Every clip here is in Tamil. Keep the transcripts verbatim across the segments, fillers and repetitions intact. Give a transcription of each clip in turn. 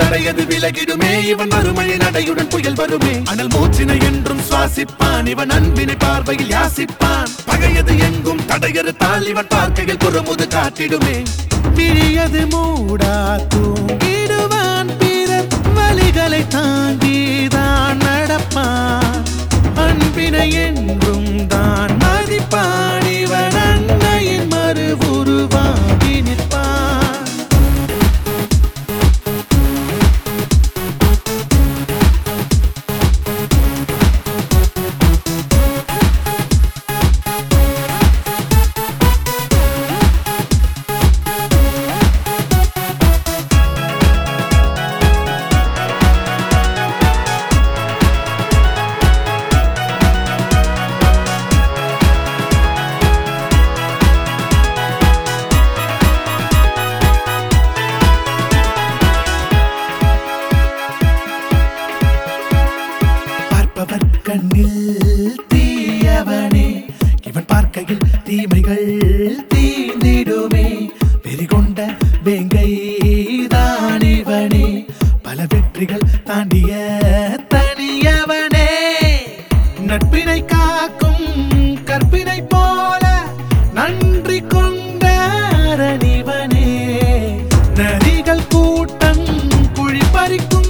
தடையது விலகிடுமே இவன் மறுமொழி நடையுடன் புயல் வருமே அனல் மூச்சினை என்றும் சுவாசிப்பான் இவன் அன்பினை பார்வையில் யாசிப்பான் பகையது எங்கும் தடையறுத்தால் இவன் பார்க்கையில் புறமுது காட்டிடுமே விழியது மூடா தூங்கிடுவான் பிறர் வலிகளை தாங்கிதான் நடப்பான் அன்பினை என்றும் தான் மதிப்பான் இவன் அன்னையின் மறு உருவாகி நிற்பான் கண்ணில் தீயவனே இவன் பார்க்கையில் தீமைகள் தீந்திடுமே வெறிகொண்ட வேங்கை தான் இவனே பல வெற்றிகள் தாண்டிய தனியவனே நட்பினை காக்கும் கற்பினை போல நன்றி கொண்ட அரணிவனே நரிகள் கூட்டம் குழி பறிக்கும்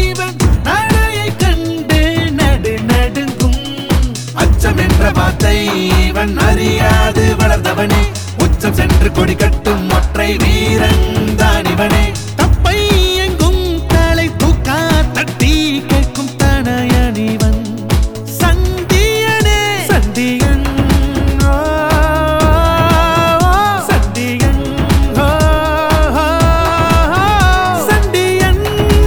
இவன் அறியாது வளர்ந்தவனே உச்சம் சென்று கொடி கட்டும் ஒற்றை வீரன் தான் இவனே தப்பை எங்கும் தலை தூக்கா தட்டி கேட்கும் தனையனிவன் சண்டியனே சண்டியன் சண்டியன் சண்டியன்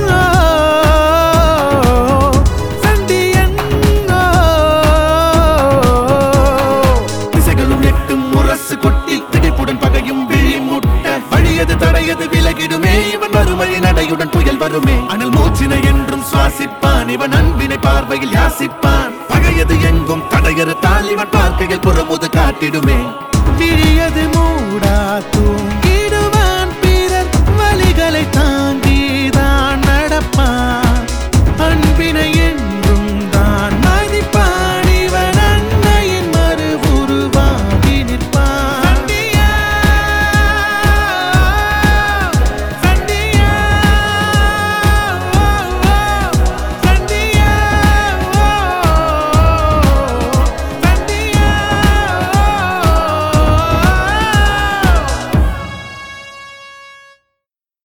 தடையது விலகிடுமே இவன் மறுமொழி நடையுடன் புயல் வருமே அனல் மூச்சினை என்றும் சுவாசிப்பான் இவன் அன்பினை பார்வையில் யாசிப்பான் பகையது எங்கும் தடையறுத்தால் இவன் பார்க்கையில் புறமுது காட்டிடுமே விழியது மூடா